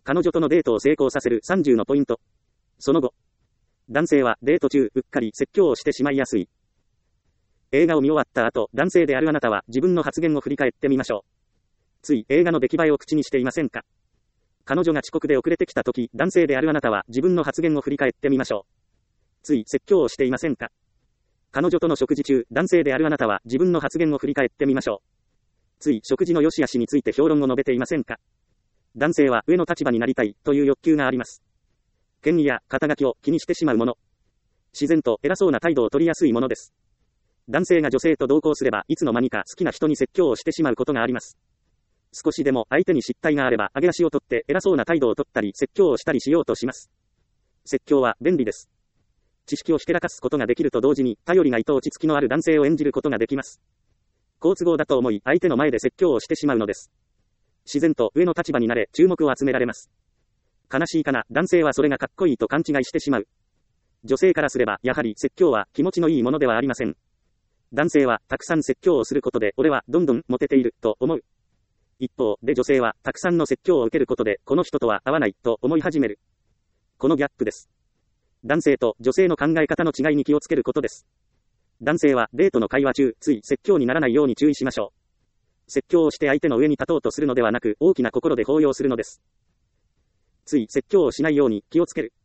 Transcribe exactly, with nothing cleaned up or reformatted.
彼女とのデートを成功させるさんじゅうのポイント。その後。男性はデート中、うっかり説教をしてしまいやすい。映画を見終わった後、男性であるあなたは自分の発言を振り返ってみましょう。つい映画の出来栄えを口にしていませんか？彼女が遅刻で遅れてきた時、男性であるあなたは自分の発言を振り返ってみましょう。つい説教をしていませんか？彼女との食事中、男性であるあなたは自分の発言を振り返ってみましょう。つい食事の良し悪しについて評論を述べていませんか？男性は上の立場になりたいという欲求があります。権威や肩書きを気にしてしまうもの。自然と偉そうな態度を取りやすいものです。男性が女性と同行すればいつの間にか好きな人に説教をしてしまうことがあります。少しでも相手に失態があれば上げ足を取って偉そうな態度を取ったり説教をしたりしようとします。説教は便利です。知識をひけらかすことができると同時に頼りがいと落ち着きのある男性を演じることができます。好都合だと思い相手の前で説教をしてしまうのです。自然と上の立場になれ注目を集められます。悲しいかな、男性はそれがかっこいいと勘違いしてしまう。女性からすればやはり説教は気持ちのいいものではありません。男性はたくさん説教をすることで俺はどんどんモテていると思う。一方で女性はたくさんの説教を受けることでこの人とは合わないと思い始める。このギャップです。男性と女性の考え方の違いに気をつけることです。男性はデートの会話中、つい説教にならないように注意しましょう。説教をして相手の上に立とうとするのではなく大きな心で抱擁するのです。つい説教をしないように気をつける。